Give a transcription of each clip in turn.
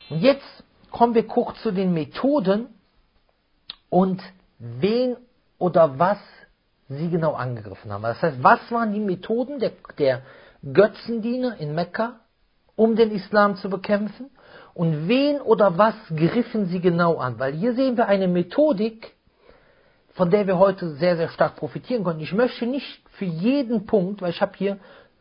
Und jetzt kommen wir kurz zu den Methoden und wen oder was sie genau angegriffen haben. Das heißt, was waren die Methoden der Götzendiener in Mekka, um den Islam zu bekämpfen? Und wen oder was griffen sie genau an? Weil hier sehen wir eine Methodik, von der wir heute sehr, sehr stark profitieren können. Ich möchte nicht für jeden Punkt, weil ich habe hier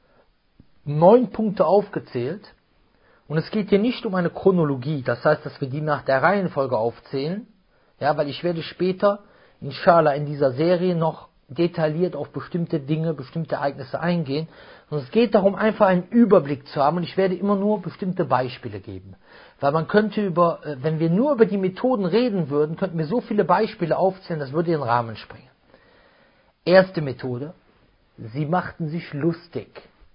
9 Punkte aufgezählt, und es geht hier nicht um eine Chronologie, das heißt, dass wir die nach der Reihenfolge aufzählen, ja, weil ich werde später, inshallah, in dieser Serie noch detailliert auf bestimmte Dinge, bestimmte Ereignisse eingehen. Und es geht darum, einfach einen Überblick zu haben, und ich werde immer nur bestimmte Beispiele geben. Weil man könnte wenn wir nur über die Methoden reden würden, könnten wir so viele Beispiele aufzählen, das würde den Rahmen sprengen. Erste Methode: Sie machten sich lustig,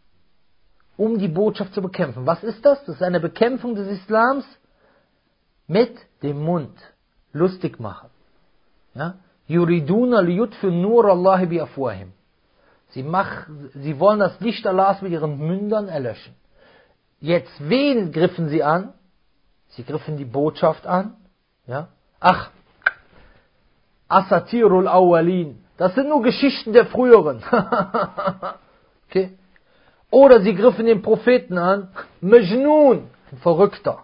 um die Botschaft zu bekämpfen. Was ist das? Das ist eine Bekämpfung des Islams mit dem Mund. Lustig machen. Ja? Yuriduna liyutfi'u nur Allahi bi afwahim. Sie wollen das Licht Allahs mit ihren Mündern erlöschen. Jetzt, wen griffen sie an? Sie griffen die Botschaft an. Ja? Ach, Asatirul Awwalin. Das sind nur Geschichten der Früheren. Okay? Oder sie griffen den Propheten an. Majnun, ein Verrückter.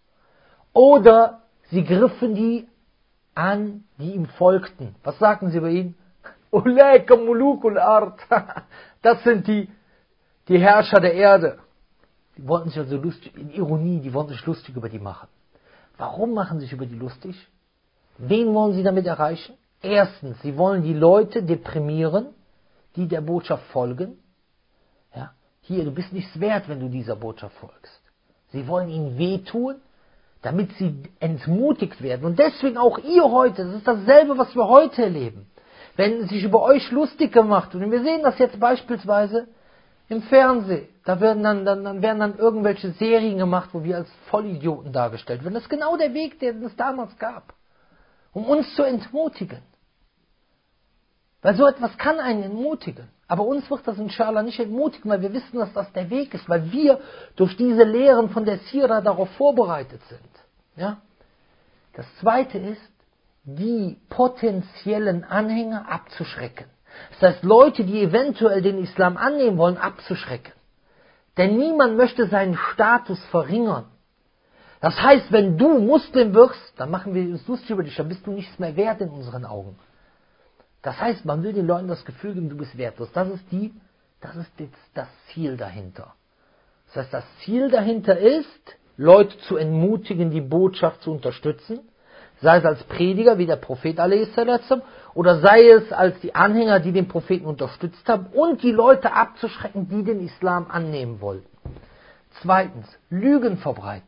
Oder sie griffen die an, die ihm folgten. Was sagten sie über ihn? Ulaika mulukul ard. Das sind die Herrscher der Erde. Die wollten sich also lustig, in Ironie, die wollten sich lustig über die machen. Warum machen sie sich über die lustig? Wen wollen sie damit erreichen? Erstens, sie wollen die Leute deprimieren, die der Botschaft folgen. Ja? Hier, du bist nichts wert, wenn du dieser Botschaft folgst. Sie wollen ihnen wehtun, damit sie entmutigt werden. Und deswegen auch ihr heute, das ist dasselbe, was wir heute erleben. Wenn sich über euch lustig gemacht wird, und wir sehen das jetzt beispielsweise im Fernsehen, da werden dann irgendwelche Serien gemacht, wo wir als Vollidioten dargestellt werden. Das ist genau der Weg, den es damals gab, um uns zu entmutigen. Weil so etwas kann einen entmutigen. Aber uns wird das inshallah nicht entmutigen, weil wir wissen, dass das der Weg ist, weil wir durch diese Lehren von der Sira darauf vorbereitet sind. Ja? Das zweite ist, die potenziellen Anhänger abzuschrecken. Das heißt, Leute, die eventuell den Islam annehmen wollen, abzuschrecken. Denn niemand möchte seinen Status verringern. Das heißt, wenn du Muslim wirst, dann machen wir uns lustig über dich, dann bist du nichts mehr wert in unseren Augen. Das heißt, man will den Leuten das Gefühl geben, du bist wertlos. Das ist jetzt das Ziel dahinter. Das heißt, das Ziel dahinter ist, Leute zu entmutigen, die Botschaft zu unterstützen, sei es als Prediger, wie der Prophet a.s., oder sei es als die Anhänger, die den Propheten unterstützt haben, und die Leute abzuschrecken, die den Islam annehmen wollten. Zweitens, Lügen verbreiten.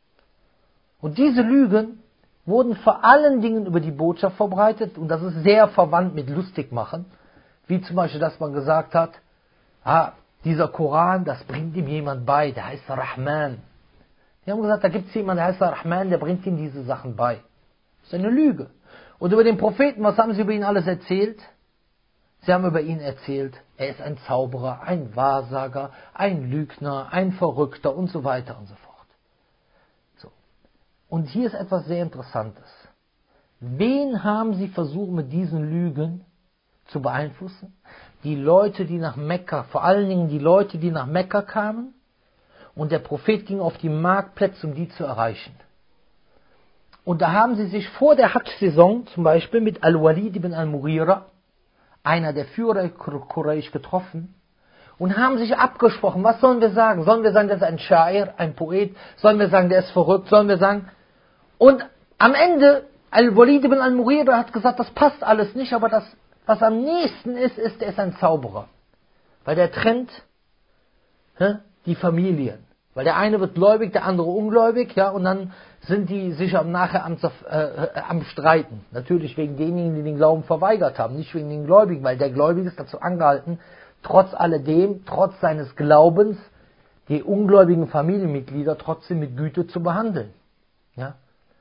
Und diese Lügen wurden vor allen Dingen über die Botschaft verbreitet, und das ist sehr verwandt mit Lustigmachen, wie zum Beispiel, dass man gesagt hat, dieser Koran, das bringt ihm jemand bei, der heißt Rahman. Die haben gesagt, da gibt es jemanden, der heißt Rahman, der bringt ihm diese Sachen bei. Das ist eine Lüge. Und über den Propheten, was haben sie über ihn alles erzählt? Sie haben über ihn erzählt, er ist ein Zauberer, ein Wahrsager, ein Lügner, ein Verrückter und so weiter und so fort. So. Und hier ist etwas sehr Interessantes. Wen haben sie versucht, mit diesen Lügen zu beeinflussen? Die Leute, die nach Mekka, vor allen Dingen die Leute, die nach Mekka kamen, und der Prophet ging auf die Marktplätze, um die zu erreichen. Und da haben sie sich vor der Hajj-Saison zum Beispiel mit Al-Walid ibn al-Mughira, einer der Führer Quraysh, getroffen und haben sich abgesprochen, was sollen wir sagen? Sollen wir sagen, der ist ein Sha'ir, ein Poet? Sollen wir sagen, der ist verrückt? Sollen wir sagen? Und am Ende, Al-Walid ibn al-Mughira hat gesagt, das passt alles nicht, aber das, was am nächsten ist, der ist ein Zauberer. Weil der trennt die Familien. Weil der eine wird gläubig, der andere ungläubig, ja, und dann sind die sich nachher am Streiten. Natürlich wegen denjenigen, die den Glauben verweigert haben, nicht wegen den Gläubigen, weil der Gläubige ist dazu angehalten, trotz alledem, trotz seines Glaubens, die ungläubigen Familienmitglieder trotzdem mit Güte zu behandeln. Ja?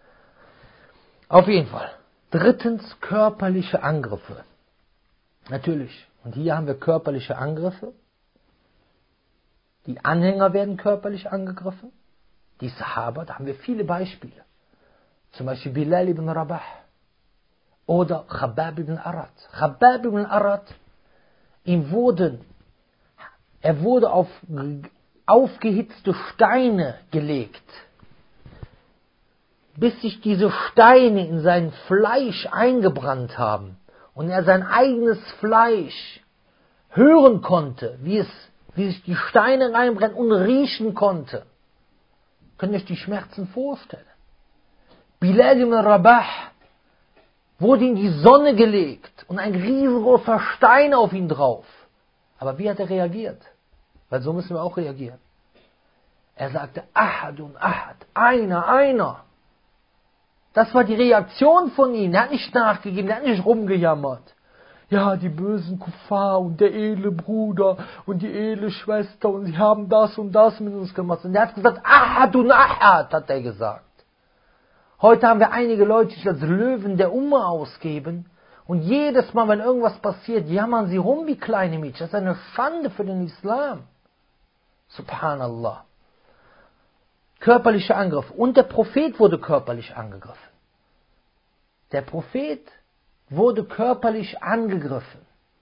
Auf jeden Fall. Drittens, körperliche Angriffe. Natürlich. Und hier haben wir körperliche Angriffe. Die Anhänger werden körperlich angegriffen. Die Sahaba, da haben wir viele Beispiele. Zum Beispiel Bilal ibn Rabah oder Khabbab ibn Arad. Khabbab ibn Arad, er wurde auf aufgehitzte Steine gelegt, bis sich diese Steine in sein Fleisch eingebrannt haben und er sein eigenes Fleisch hören konnte, wie sich die Steine reinbrennen und riechen konnte. Könnt ihr euch die Schmerzen vorstellen? Bilal ibn Rabah wurde in die Sonne gelegt und ein riesengroßer Stein auf ihn drauf. Aber wie hat er reagiert? Weil so müssen wir auch reagieren. Er sagte, Ahadun Ahad, einer. Das war die Reaktion von ihm. Er hat nicht nachgegeben, er hat nicht rumgejammert. Ja, die bösen Kuffar und der edle Bruder und die edle Schwester und sie haben das und das mit uns gemacht. Und er hat gesagt, Ahadun Ahad, hat er gesagt. Heute haben wir einige Leute, die sich als Löwen der Umma ausgeben. Und jedes Mal, wenn irgendwas passiert, jammern sie rum wie kleine Mädchen. Das ist eine Schande für den Islam. Subhanallah. Körperlicher Angriff. Und der Prophet wurde körperlich angegriffen. Der Prophet wurde körperlich angegriffen.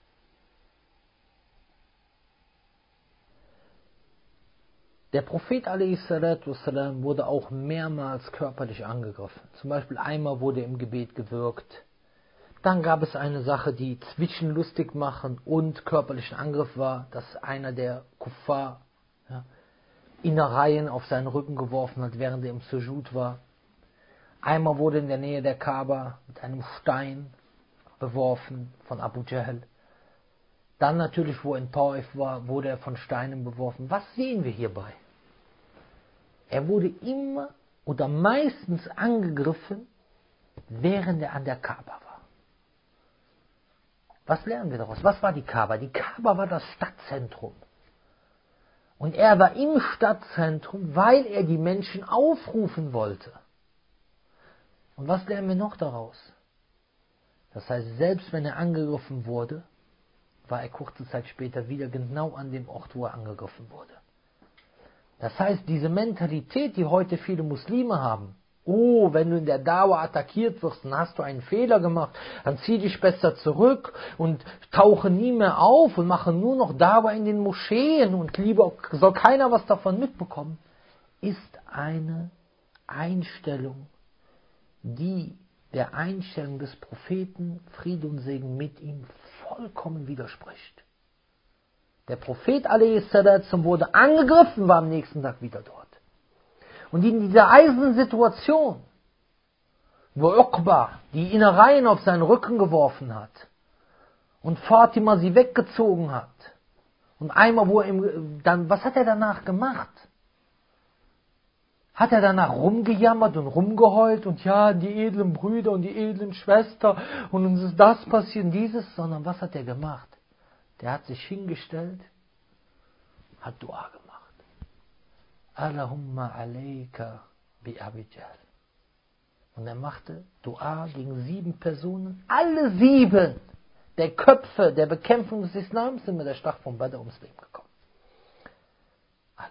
Der Prophet a.s. wurde auch mehrmals körperlich angegriffen. Zum Beispiel einmal wurde im Gebet gewürgt. Dann gab es eine Sache, die zwischen lustig machen und körperlichen Angriff war, dass einer der Kuffar Innereien auf seinen Rücken geworfen hat, während er im Sujud war. Einmal wurde in der Nähe der Kaaba mit einem Stein beworfen von Abu Jahl. Dann natürlich, wo er in Taif war, wurde er von Steinen beworfen. Was sehen wir hierbei? Er wurde immer oder meistens angegriffen, während er an der Kaaba war. Was lernen wir daraus? Was war die Kaaba? Die Kaaba war das Stadtzentrum. Und er war im Stadtzentrum, weil er die Menschen aufrufen wollte. Und was lernen wir noch daraus? Das heißt, selbst wenn er angegriffen wurde, war er kurze Zeit später wieder genau an dem Ort, wo er angegriffen wurde. Das heißt, diese Mentalität, die heute viele Muslime haben, oh, wenn du in der Dawa attackiert wirst, dann hast du einen Fehler gemacht, dann zieh dich besser zurück und tauche nie mehr auf und mache nur noch Dawa in den Moscheen und lieber soll keiner was davon mitbekommen, ist eine Einstellung, die der Einstellung des Propheten, Friede und Segen mit ihm, vollkommen widerspricht. Der Prophet a.s. wurde angegriffen, war am nächsten Tag wieder dort. Und in dieser eisernen Situation, wo Uqba die Innereien auf seinen Rücken geworfen hat und Fatima sie weggezogen hat, und einmal, was hat er danach gemacht? Hat er danach rumgejammert und rumgeheult und ja, die edlen Brüder und die edlen Schwestern und uns ist das passiert und dieses, sondern was hat er gemacht? Der hat sich hingestellt, hat Dua gemacht. Allahumma alayka bi Abi Jahl. Und er machte Dua gegen 7 Personen. Alle 7 der Köpfe der Bekämpfung des Islams sind mit der Schlacht von Badr ums Leben gekommen. Alle.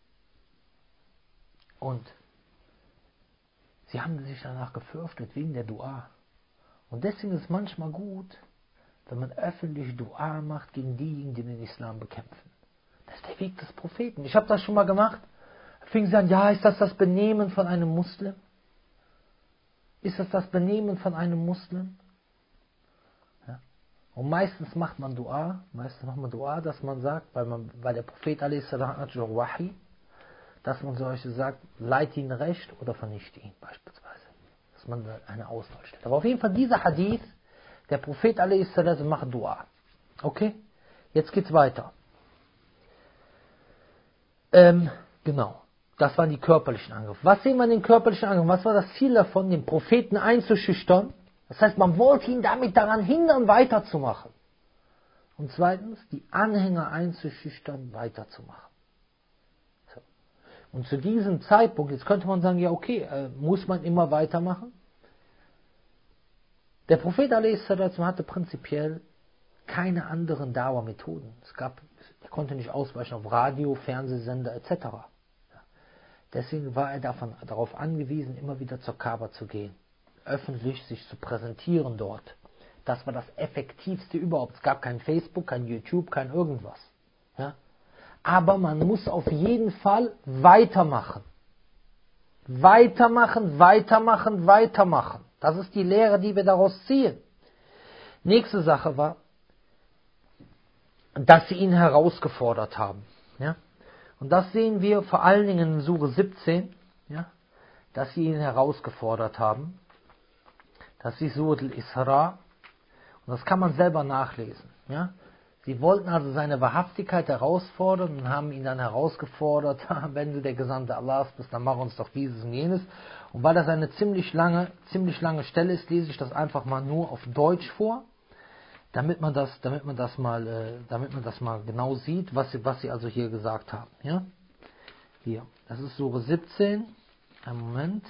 Und sie haben sich danach gefürchtet wegen der Dua. Und deswegen ist es manchmal gut, wenn man öffentlich Dua macht gegen diejenigen, die den Islam bekämpfen. Das ist der Weg des Propheten. Ich habe das schon mal gemacht. Fing sie an, ja, ist das das Benehmen von einem Muslim? Ist das das Benehmen von einem Muslim? Ja. Und meistens macht man Dua, dass man sagt, weil der Prophet a.s. hat schon Wahi, dass man solche sagt, leite ihn recht oder vernichte ihn beispielsweise. Dass man eine Auswahl stellt. Aber auf jeden Fall dieser Hadith, der Prophet a.s. macht Dua. Okay? Jetzt geht's weiter. Genau. Das waren die körperlichen Angriffe. Was sehen wir in den körperlichen Angriffen? Was war das Ziel davon, den Propheten einzuschüchtern? Das heißt, man wollte ihn damit daran hindern, weiterzumachen. Und zweitens, die Anhänger einzuschüchtern, weiterzumachen. So. Und zu diesem Zeitpunkt, jetzt könnte man sagen, ja okay, muss man immer weitermachen? Der Prophet a.s. hatte prinzipiell keine anderen Dawa-Methoden. Er konnte nicht ausweichen auf Radio, Fernsehsender etc. Deswegen war er darauf angewiesen, immer wieder zur Kaaba zu gehen, öffentlich sich zu präsentieren dort. Das war das Effektivste überhaupt. Es gab kein Facebook, kein YouTube, kein irgendwas. Ja? Aber man muss auf jeden Fall weitermachen. Weitermachen, weitermachen, weitermachen. Das ist die Lehre, die wir daraus ziehen. Nächste Sache war, dass sie ihn herausgefordert haben. Ja? Und das sehen wir vor allen Dingen in Sure 17, ja? Dass sie ihn herausgefordert haben. Das ist Sure al-Isra. Und das kann man selber nachlesen. Ja? Sie wollten also seine Wahrhaftigkeit herausfordern und haben ihn dann herausgefordert, wenn du der Gesandte Allahs bist, dann mach uns doch dieses und jenes. Und weil das eine ziemlich lange Stelle ist, lese ich das einfach mal nur auf Deutsch vor, damit man das mal genau sieht, was sie also hier gesagt haben. Ja? Hier, das ist Sure 17. Einen Moment.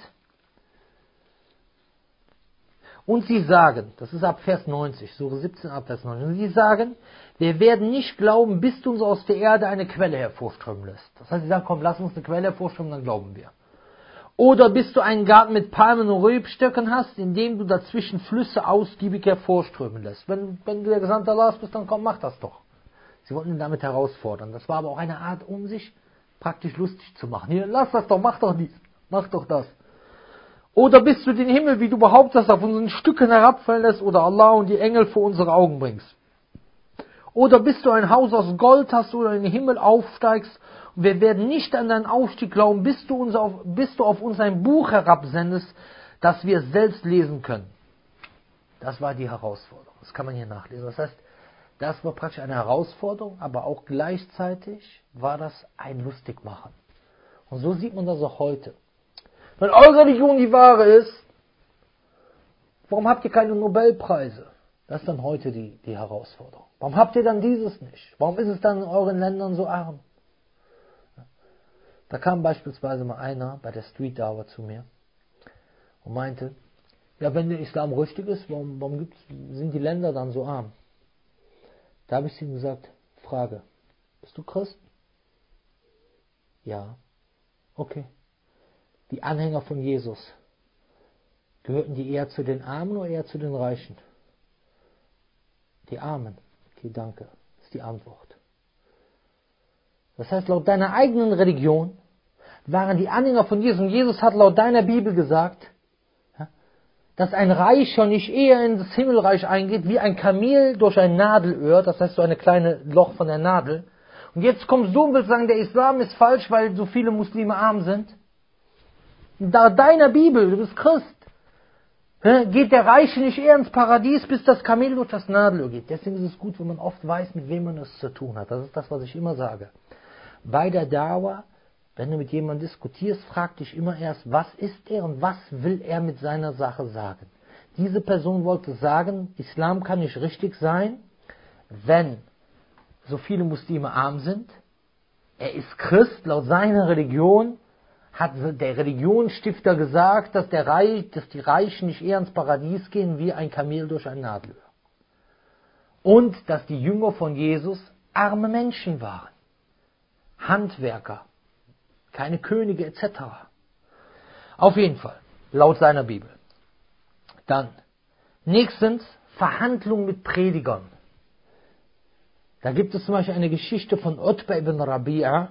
Und sie sagen, das ist ab Vers 90, Sure 17 ab Vers 90, und sie sagen, wir werden nicht glauben, bis du uns aus der Erde eine Quelle hervorströmen lässt. Das heißt, sie sagen, komm, lass uns eine Quelle hervorströmen, dann glauben wir. Oder bis du einen Garten mit Palmen und Rebstöcken hast, in dem du dazwischen Flüsse ausgiebig hervorströmen lässt. Wenn du der Gesandte Allahs bist, dann komm, mach das doch. Sie wollten ihn damit herausfordern. Das war aber auch eine Art, um sich praktisch lustig zu machen. Hier, lass das doch, mach doch dies, mach doch das. Oder bis du den Himmel, wie du behauptest, auf unseren Stücken herabfallen lässt oder Allah und die Engel vor unsere Augen bringst. Oder bis du ein Haus aus Gold hast oder in den Himmel aufsteigst. Und wir werden nicht an deinen Aufstieg glauben, bis du auf uns ein Buch herabsendest, das wir selbst lesen können. Das war die Herausforderung. Das kann man hier nachlesen. Das heißt, das war praktisch eine Herausforderung, aber auch gleichzeitig war das ein Lustigmachen. Und so sieht man das auch heute. Wenn eure Religion die wahre ist, warum habt ihr keine Nobelpreise? Das ist dann heute die Herausforderung. Warum habt ihr dann dieses nicht? Warum ist es dann in euren Ländern so arm? Da kam beispielsweise mal einer bei der Street Dawah zu mir und meinte, ja, wenn der Islam richtig ist, warum sind die Länder dann so arm? Da habe ich zu ihm gesagt, Frage, bist du Christ? Ja. Okay. Die Anhänger von Jesus, gehörten die eher zu den Armen oder eher zu den Reichen? Die Armen. Okay, danke. Das ist die Antwort. Das heißt, laut deiner eigenen Religion waren die Anhänger von Jesus, und Jesus hat laut deiner Bibel gesagt, dass ein Reicher nicht eher in das Himmelreich eingeht, wie ein Kamel durch ein Nadelöhr, das heißt so eine kleine Loch von der Nadel. Und jetzt kommst du und willst sagen, der Islam ist falsch, weil so viele Muslime arm sind. Da deiner Bibel, du bist Christ, geht der Reiche nicht eher ins Paradies, bis das Kamel durch das Nadelöhr geht. Deswegen ist es gut, wenn man oft weiß, mit wem man es zu tun hat. Das ist das, was ich immer sage. Bei der Dauer, wenn du mit jemandem diskutierst, frag dich immer erst, was ist er und was will er mit seiner Sache sagen. Diese Person wollte sagen, Islam kann nicht richtig sein, wenn so viele Muslime arm sind. Er ist Christ, laut seiner Religion hat der Religionsstifter gesagt, dass die Reichen nicht eher ins Paradies gehen wie ein Kamel durch ein Nadelöhr. Und dass die Jünger von Jesus arme Menschen waren. Handwerker, keine Könige etc. Auf jeden Fall, laut seiner Bibel. Dann, nächstens, Verhandlungen mit Predigern. Da gibt es zum Beispiel eine Geschichte von Utba ibn Rabi'a,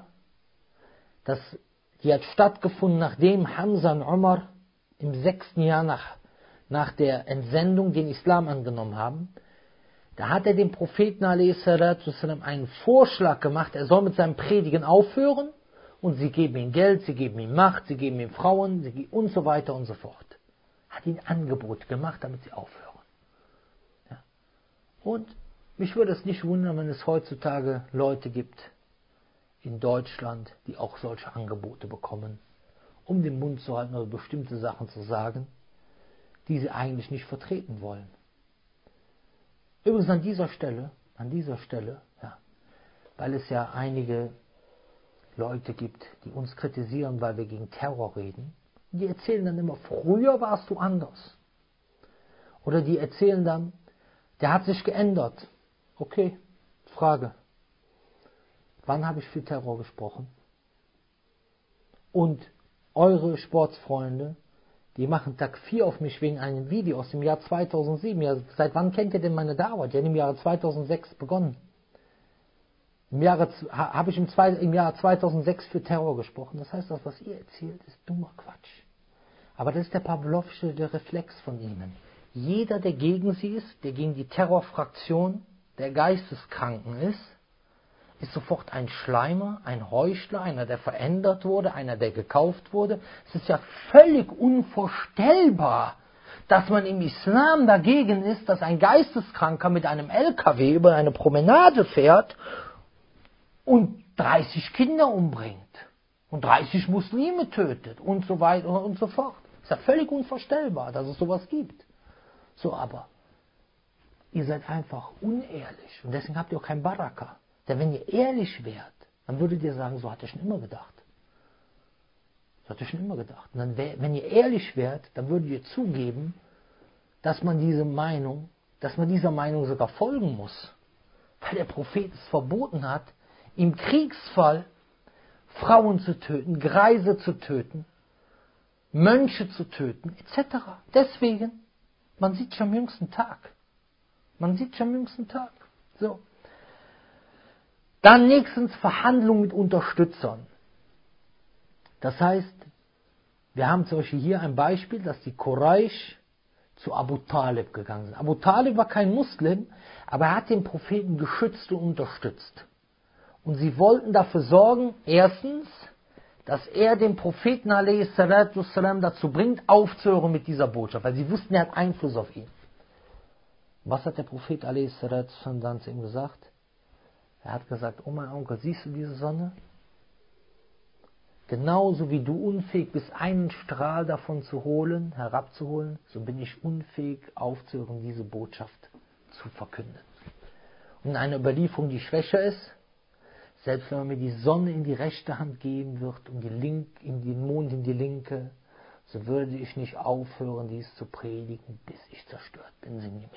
die hat stattgefunden, nachdem Hamza und Umar im 6. Jahr nach der Entsendung den Islam angenommen haben. Da hat er dem Propheten a.s. einen Vorschlag gemacht, er soll mit seinem Predigen aufhören und sie geben ihm Geld, sie geben ihm Macht, sie geben ihm Frauen und so weiter und so fort. Hat ihnen Angebot gemacht, damit sie aufhören. Ja. Und mich würde es nicht wundern, wenn es heutzutage Leute gibt in Deutschland, die auch solche Angebote bekommen, um den Mund zu halten oder bestimmte Sachen zu sagen, die sie eigentlich nicht vertreten wollen. Übrigens an dieser Stelle, ja, weil es ja einige Leute gibt, die uns kritisieren, weil wir gegen Terror reden, die erzählen dann immer, früher warst du anders. Oder die erzählen dann, der hat sich geändert. Okay, Frage. Wann habe ich für Terror gesprochen? Und eure Sportsfreunde, die machen Tag 4 auf mich wegen einem Video aus dem Jahr 2007. Ja, seit wann kennt ihr denn meine Dauer? Die hat im Jahre 2006 begonnen. Habe ich im Jahr 2006 für Terror gesprochen. Das heißt, das, was ihr erzählt, ist dummer Quatsch. Aber das ist der Pawlowsche Reflex von ihnen. Jeder, der gegen sie ist, der gegen die Terrorfraktion der Geisteskranken ist sofort ein Schleimer, ein Heuchler, einer, der verändert wurde, einer, der gekauft wurde. Es ist ja völlig unvorstellbar, dass man im Islam dagegen ist, dass ein Geisteskranker mit einem LKW über eine Promenade fährt und 30 Kinder umbringt und 30 Muslime tötet und so weiter und so fort. Es ist ja völlig unvorstellbar, dass es sowas gibt. So, aber ihr seid einfach unehrlich und deswegen habt ihr auch kein Baraka. Denn wenn ihr ehrlich wärt, dann würdet ihr sagen, so hatte ich schon immer gedacht. So hatte ich schon immer gedacht. Und dann, wenn ihr ehrlich wärt, dann würdet ihr zugeben, dass man dieser Meinung sogar folgen muss. Weil der Prophet es verboten hat, im Kriegsfall Frauen zu töten, Greise zu töten, Mönche zu töten, etc. Deswegen, man sieht schon am jüngsten Tag. Man sieht schon am jüngsten Tag. So. Dann nächstens Verhandlungen mit Unterstützern. Das heißt, wir haben zum Beispiel hier ein Beispiel, dass die Quraysh zu Abu Talib gegangen sind. Abu Talib war kein Muslim, aber er hat den Propheten geschützt und unterstützt. Und sie wollten dafür sorgen, erstens, dass er den Propheten a.s. dazu bringt, aufzuhören mit dieser Botschaft, weil sie wussten, er hat Einfluss auf ihn. Was hat der Prophet a.s. dann zu ihm gesagt? Er hat gesagt, oh mein Onkel, siehst du diese Sonne? Genauso wie du unfähig bist, einen Strahl davon herabzuholen, so bin ich unfähig aufzuhören, diese Botschaft zu verkünden. Und eine Überlieferung, die schwächer ist, selbst wenn man mir die Sonne in die rechte Hand geben wird und den Mond in die linke, so würde ich nicht aufhören, dies zu predigen, bis ich zerstört bin, sinngemäß.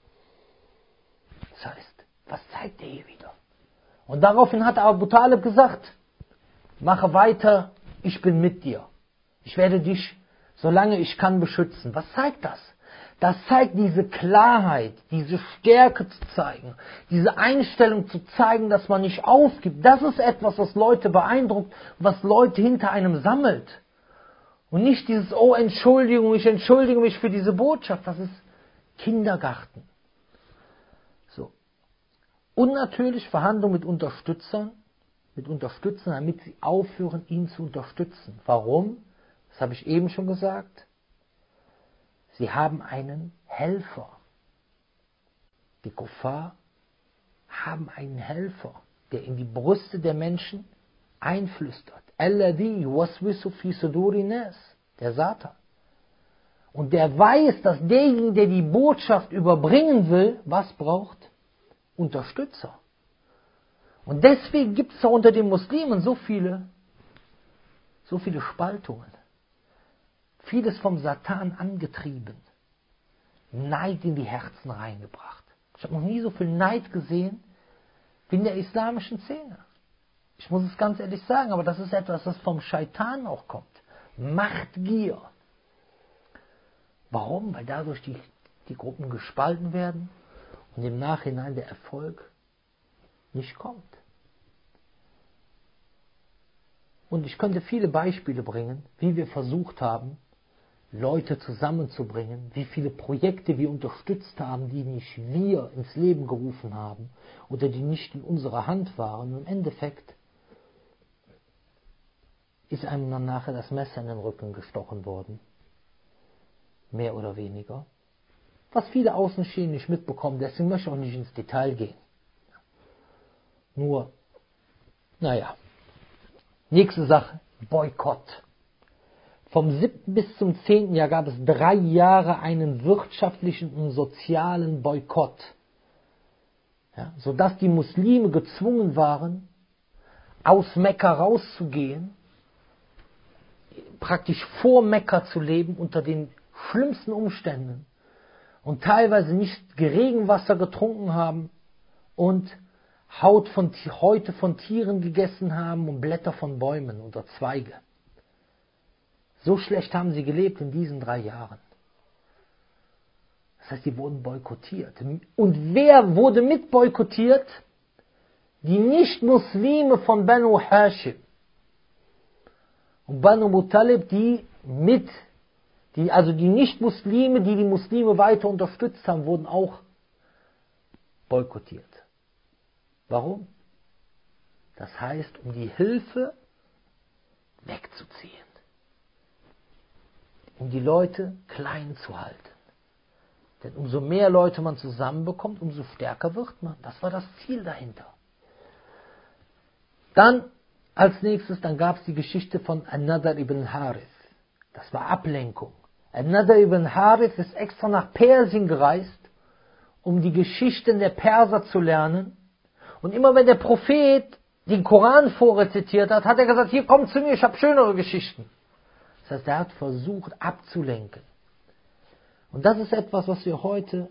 Das heißt, was zeigt er hier wieder? Und daraufhin hat Abu Talib gesagt, mache weiter, ich bin mit dir. Ich werde dich, solange ich kann, beschützen. Was zeigt das? Das zeigt diese Klarheit, diese Stärke zu zeigen, diese Einstellung zu zeigen, dass man nicht aufgibt. Das ist etwas, was Leute beeindruckt, was Leute hinter einem sammelt. Und nicht dieses, oh Entschuldigung, ich entschuldige mich für diese Botschaft. Das ist Kindergarten. So. Und natürlich Verhandlungen mit Unterstützern, damit sie aufhören, ihn zu unterstützen. Warum? Das habe ich eben schon gesagt. Sie haben einen Helfer. Die Kuffar haben einen Helfer, der in die Brüste der Menschen einflüstert. Alladhi yuwaswisu fi suduri nas, der Satan. Und der weiß, dass derjenige, der die Botschaft überbringen will, was braucht? Unterstützer. Und deswegen gibt es da unter den Muslimen so viele Spaltungen. Vieles vom Satan angetrieben. Neid in die Herzen reingebracht. Ich habe noch nie so viel Neid gesehen wie in der islamischen Szene. Ich muss es ganz ehrlich sagen, aber das ist etwas, das vom Scheitan auch kommt. Machtgier. Warum? Weil dadurch die Gruppen gespalten werden und im Nachhinein der Erfolg nicht kommt. Und ich könnte viele Beispiele bringen, wie wir versucht haben, Leute zusammenzubringen, wie viele Projekte wir unterstützt haben, die nicht wir ins Leben gerufen haben oder die nicht in unserer Hand waren. Und im Endeffekt ist einem dann nachher das Messer in den Rücken gestochen worden. Mehr oder weniger. Was viele Außenstehende nicht mitbekommen, deswegen möchte ich auch nicht ins Detail gehen. Nur, naja. Nächste Sache, Boykott. Vom 7. bis zum 10. Jahr gab es 3 Jahre einen wirtschaftlichen und sozialen Boykott. Ja, sodass die Muslime gezwungen waren, aus Mekka rauszugehen, praktisch vor Mekka zu leben, unter den schlimmsten Umständen und teilweise nicht Regenwasser getrunken haben und Häute von Tieren gegessen haben und Blätter von Bäumen oder Zweige. So schlecht haben sie gelebt in diesen 3 Jahren. Das heißt, die wurden boykottiert. Und wer wurde mit boykottiert? Die Nicht-Muslime von Banu Hashim. Und Banu Muttalib, also die Nicht-Muslime, die die Muslime weiter unterstützt haben, wurden auch boykottiert. Warum? Das heißt, um die Hilfe wegzuziehen. Um die Leute klein zu halten. Denn umso mehr Leute man zusammenbekommt, umso stärker wird man. Das war das Ziel dahinter. Dann als nächstes, dann gab es die Geschichte von An-Nadr ibn Harith. Das war Ablenkung. An-Nadr ibn Harith ist extra nach Persien gereist, um die Geschichten der Perser zu lernen. Und immer wenn der Prophet den Koran vorrezitiert hat, hat er gesagt, hier komm zu mir, ich habe schönere Geschichten. Das heißt, er hat versucht abzulenken. Und das ist etwas, was wir heute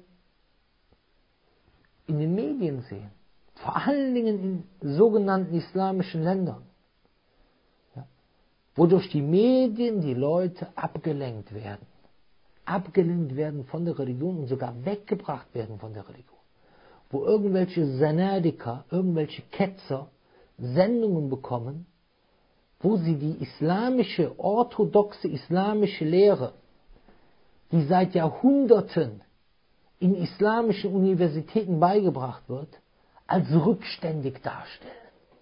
in den Medien sehen. Vor allen Dingen in sogenannten islamischen Ländern. Ja, wo durch die Medien die Leute abgelenkt werden. Abgelenkt werden von der Religion und sogar weggebracht werden von der Religion. Wo irgendwelche Sanadiker, irgendwelche Ketzer Sendungen bekommen, wo sie die islamische, orthodoxe islamische Lehre, die seit Jahrhunderten in islamischen Universitäten beigebracht wird, als rückständig darstellen.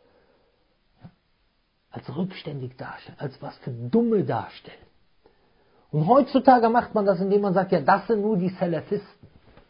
Als rückständig darstellen, als was für Dumme darstellen. Und heutzutage macht man das, indem man sagt, ja, das sind nur die Salafisten.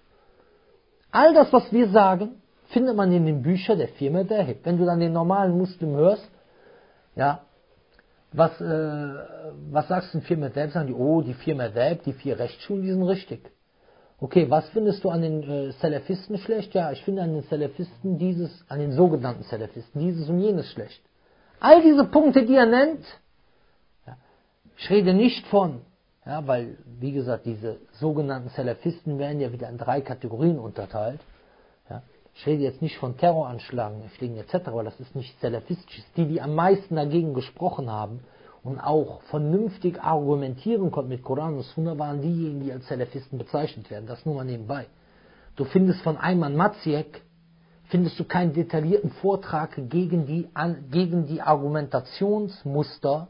All das, was wir sagen, findet man in den Büchern der vier Madhahib. Wenn du dann den normalen Muslim hörst, ja, was sagst du den vier Madhahib? Sagen die, oh, die vier Madhahib, die 4 Rechtsschulen, die sind richtig. Okay, was findest du an den Salafisten schlecht? Ja, ich finde an den Salafisten an den sogenannten Salafisten, dieses und jenes schlecht. All diese Punkte, die er nennt, ja, ich rede nicht von, ja, weil, wie gesagt, diese sogenannten Salafisten werden ja wieder in 3 Kategorien unterteilt. Ja. Ich rede jetzt nicht von Terroranschlägen, Fliegen etc., weil das ist nicht salafistisch. Die am meisten dagegen gesprochen haben und auch vernünftig argumentieren konnten mit Koran und Sunna, waren diejenigen, die als Salafisten bezeichnet werden. Das nur mal nebenbei. Du findest von Ayman Maziek, findest du keinen detaillierten Vortrag gegen die Argumentationsmuster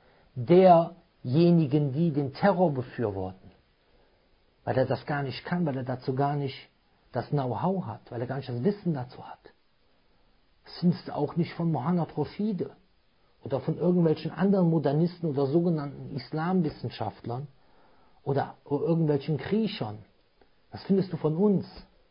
derjenigen, die den Terror befürworten. Weil er das gar nicht kann, weil er dazu gar nicht das Know-how hat, weil er gar nicht das Wissen dazu hat. Das findest du auch nicht von Mohammad Rashide oder von irgendwelchen anderen Modernisten oder sogenannten Islamwissenschaftlern oder irgendwelchen Kriechern. Das findest du von uns.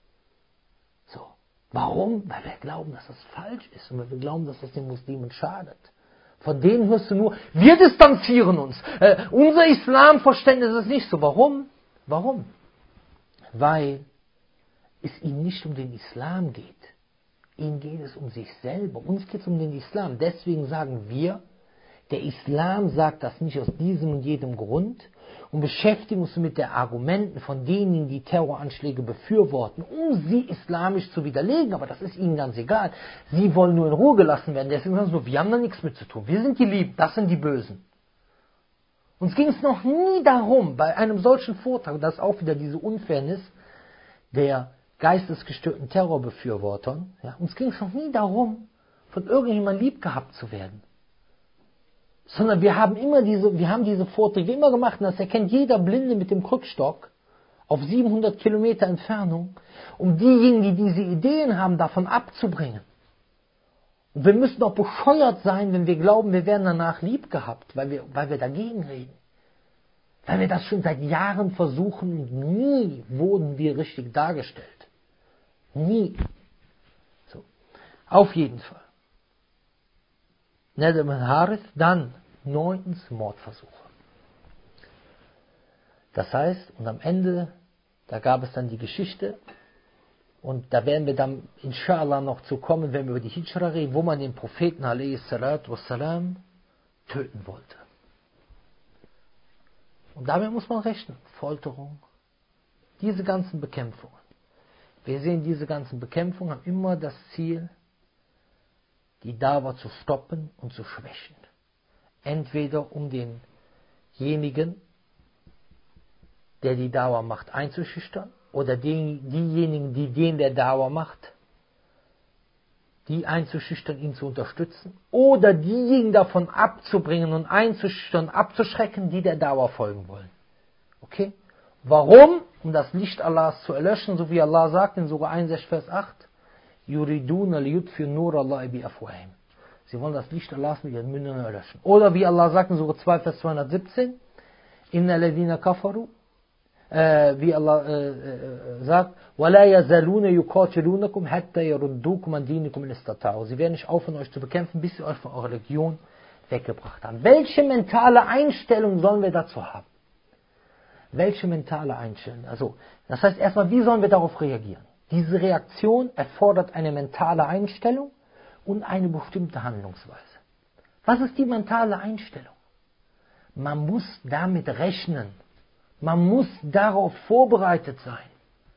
So. Warum? Weil wir glauben, dass das falsch ist und weil wir glauben, dass das den Muslimen schadet. Von denen hörst du nur, wir distanzieren uns. Unser Islamverständnis ist nicht so. Warum? Warum? Weil es ihnen nicht um den Islam geht. Ihnen geht es um sich selber. Uns geht es um den Islam. Deswegen sagen wir, der Islam sagt das nicht aus diesem und jedem Grund und beschäftigen uns mit den Argumenten von denen, die Terroranschläge befürworten, um sie islamisch zu widerlegen. Aber das ist ihnen ganz egal. Sie wollen nur in Ruhe gelassen werden. Deswegen sagen sie nur, wir haben da nichts mit zu tun. Wir sind die Lieben, das sind die Bösen. Uns ging es noch nie darum, bei einem solchen Vortrag, und das ist auch wieder diese Unfairness der geistesgestörten Terrorbefürwortern, ja, uns ging es noch nie darum, von irgendjemandem lieb gehabt zu werden. Sondern wir haben diese Vorträge immer gemacht, und das erkennt jeder Blinde mit dem Krückstock auf 700 Kilometer Entfernung, um diejenigen, die diese Ideen haben, davon abzubringen. Und wir müssen auch bescheuert sein, wenn wir glauben, wir werden danach lieb gehabt, weil wir dagegen reden. Weil wir das schon seit Jahren versuchen und nie wurden wir richtig dargestellt. Nie. So. Auf jeden Fall. Nadr ibn Harith, dann 9. Mordversuche. Das heißt, und am Ende, da gab es dann die Geschichte, und da werden wir dann inshallah noch zu kommen, wenn wir über die Hijra reden, wo man den Propheten a.s.w. töten wollte. Und damit muss man rechnen. Folterung, diese ganzen Bekämpfungen. Wir sehen, diese ganzen Bekämpfungen haben immer das Ziel, die Dawa zu stoppen und zu schwächen. Entweder um den denjenigen, der die Dauer macht, einzuschüchtern, oder diejenigen, die den der Dauer macht, die einzuschüchtern, ihn zu unterstützen, oder diejenigen davon abzubringen und einzuschüchtern, abzuschrecken, die der Dauer folgen wollen. Okay? Warum? Um das Licht Allahs zu erlöschen, so wie Allah sagt in Surah 61, Vers 8, Yuriduna liyutfiu nur Allah bi afwahim. Sie wollen das Licht Allahs mit ihren Mündern erlöschen. Oder wie Allah sagt in Surah 2, Vers 217, Inna ladina kafaru, wie Allah sagt, وَلَا يَزَالُونَ يُقَاتِلُونَكُمْ حَتَّى يَرُدُّوكُمْ عَنْ دِينِكُمْ إِنِ اسْتَطَاعُوا. Sie werden nicht aufhören, euch zu bekämpfen, bis sie euch von eurer Religion weggebracht haben. Welche mentale Einstellung sollen wir dazu haben? Welche mentale Einstellung? Also, das heißt erstmal, wie sollen wir darauf reagieren? Diese Reaktion erfordert eine mentale Einstellung und eine bestimmte Handlungsweise. Was ist die mentale Einstellung? Man muss damit rechnen. Man muss darauf vorbereitet sein.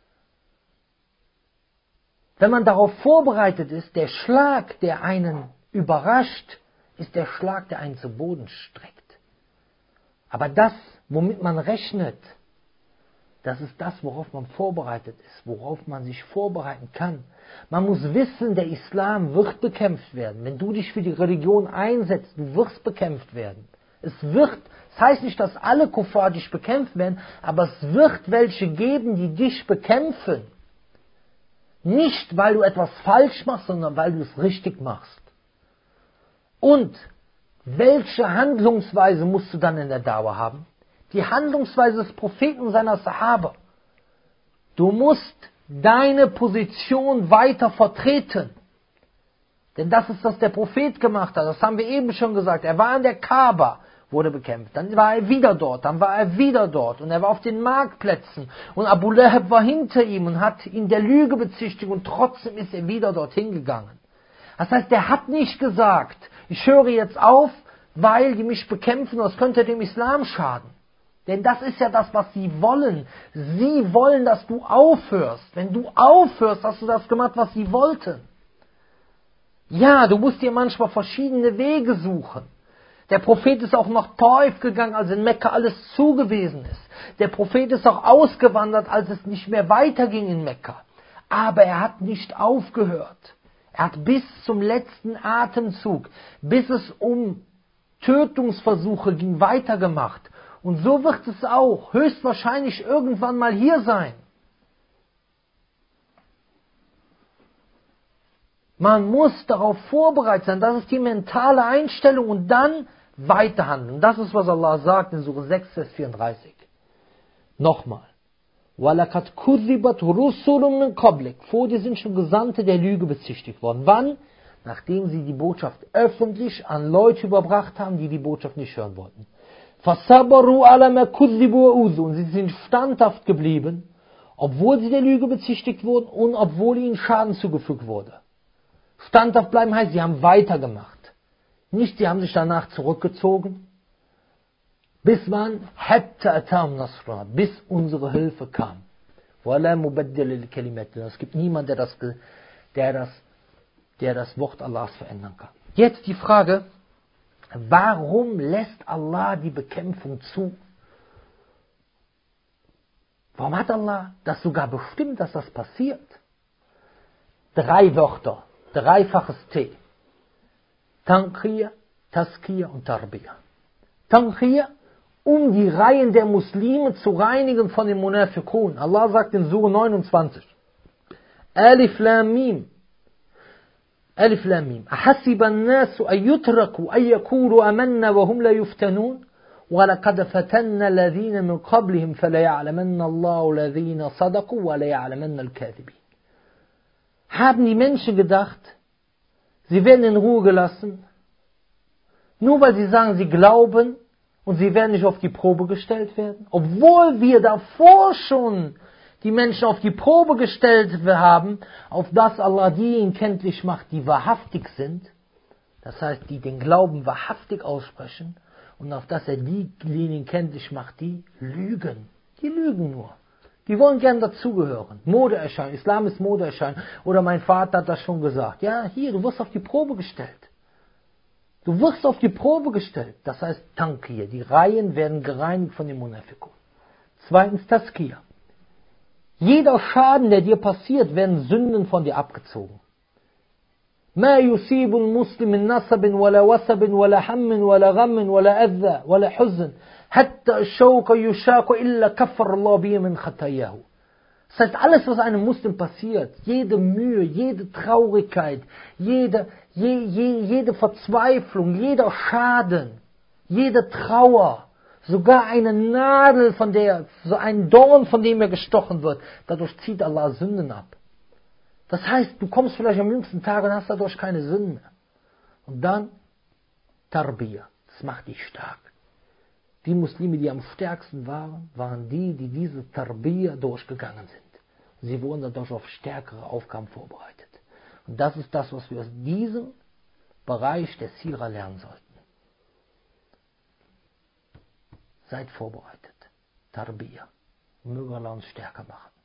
Wenn man darauf vorbereitet ist, der Schlag, der einen überrascht, ist der Schlag, der einen zu Boden streckt. Aber das, womit man rechnet, das ist das, worauf man vorbereitet ist, worauf man sich vorbereiten kann. Man muss wissen, der Islam wird bekämpft werden. Wenn du dich für die Religion einsetzt, du wirst bekämpft werden. Das heißt nicht, dass alle Kuffar dich bekämpfen werden, aber es wird welche geben, die dich bekämpfen. Nicht, weil du etwas falsch machst, sondern weil du es richtig machst. Und welche Handlungsweise musst du dann in der Dauer haben? Die Handlungsweise des Propheten und seiner Sahaba. Du musst deine Position weiter vertreten. Denn das ist, was der Prophet gemacht hat. Das haben wir eben schon gesagt. Er war an der Kaaba, wurde bekämpft. Dann war er wieder dort. Dann war er wieder dort. Und er war auf den Marktplätzen. Und Abu Lahab war hinter ihm und hat ihn der Lüge bezichtigt. Und trotzdem ist er wieder dorthin gegangen. Das heißt, er hat nicht gesagt, ich höre jetzt auf, weil die mich bekämpfen, das könnte dem Islam schaden. Denn das ist ja das, was sie wollen. Sie wollen, dass du aufhörst. Wenn du aufhörst, hast du das gemacht, was sie wollten. Ja, du musst dir manchmal verschiedene Wege suchen. Der Prophet ist auch nach Taif gegangen, als in Mekka alles zugewiesen ist. Der Prophet ist auch ausgewandert, als es nicht mehr weiterging in Mekka. Aber er hat nicht aufgehört. Er hat bis zum letzten Atemzug, bis es um Tötungsversuche ging, weitergemacht. Und so wird es auch höchstwahrscheinlich irgendwann mal hier sein. Man muss darauf vorbereitet sein, das ist die mentale Einstellung und dann weiterhandeln. Das ist, was Allah sagt in Surah 6, Vers 34. Nochmal. وَلَقَدْ كُذِّبَتْ رُسُلٌ مِّن قَبْلِكَ. Vor dir sind schon Gesandte der Lüge bezichtigt worden. Wann? Nachdem sie die Botschaft öffentlich an Leute überbracht haben, die die Botschaft nicht hören wollten. فَصَبَرُوا عَلَى مَا كُذِّبُوا وَأُوذُوا. Und sie sind standhaft geblieben, obwohl sie der Lüge bezichtigt wurden und obwohl ihnen Schaden zugefügt wurde. Standhaft bleiben heißt, sie haben weitergemacht. Nicht, sie haben sich danach zurückgezogen. Bis wann? حَتَّى أَتَاهُمْ نَصْرُنَا. Bis unsere Hilfe kam. وَلَا مُبَدِّلَ لِكَلِمَاتِ. Es gibt niemanden, der das Wort Allahs verändern kann. Jetzt die Frage, warum lässt Allah die Bekämpfung zu? Warum hat Allah das sogar bestimmt, dass das passiert? 3 Wörter, 3-faches T. Tanqiyya, Taskiyya und Tarbiyya. Tanqiyya, um die Reihen der Muslime zu reinigen von den Munafiqun. Allah sagt in Surah 29, Alif Lam Mim, ألف لام ميم أحسب الناس أن يتركوا أن يقولوا آمنا وهم لا يفتنون ولقد فتنا الذين من قبلهم فليعلمن الله الذين صدقوا وليعلمن الكاذبين. Haben die Menschen gedacht, sie werden in Ruhe gelassen, nur weil sie sagen, sie glauben und sie werden nicht auf die Probe gestellt werden? Obwohl wir davor schon die Menschen auf die Probe gestellt haben, auf das Allah diejenigen kenntlich macht, die wahrhaftig sind, das heißt, die den Glauben wahrhaftig aussprechen, und auf das er diejenigen kenntlich macht, die lügen. Die lügen nur. Die wollen gern dazugehören. Modeerscheinung, Islam ist Modeerscheinung. Oder mein Vater hat das schon gesagt. Ja, hier, du wirst auf die Probe gestellt. Du wirst auf die Probe gestellt. Das heißt Tankiya. Die Reihen werden gereinigt von dem Munafiqun. Zweitens Taskiya. Jeder Schaden, der dir passiert, werden Sünden von dir abgezogen. ما يصيب المسلم من نصب ولا وسب ولا هم ولا غم ولا أذى ولا حزن حتى الشوك يشاك إلا كفر الله به من خطاياه. Das heißt, alles, was einem Muslim passiert, jede Mühe, jede Traurigkeit, jede Verzweiflung, jeder Schaden, jede Trauer, sogar eine Nadel, so ein Dorn, von dem er gestochen wird, dadurch zieht Allah Sünden ab. Das heißt, du kommst vielleicht am jüngsten Tag und hast dadurch keine Sünden mehr. Und dann Tarbiyah, das macht dich stark. Die Muslime, die am stärksten waren die diese Tarbiyah durchgegangen sind. Sie wurden dadurch auf stärkere Aufgaben vorbereitet. Und das ist das, was wir aus diesem Bereich der Sira lernen sollten. Seid vorbereitet. Tarbiyah. Möge Allah uns stärker machen.